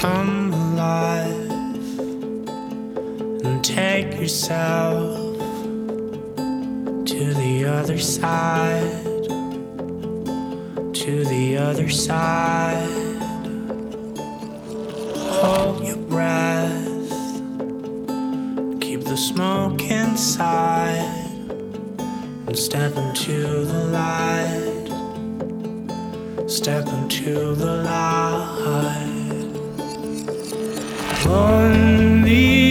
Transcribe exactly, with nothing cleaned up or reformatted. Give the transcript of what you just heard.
Come alive and take yourself to the other side, to the other side. Hold your breath, keep the smoke inside, and step into the light, step into the light. On the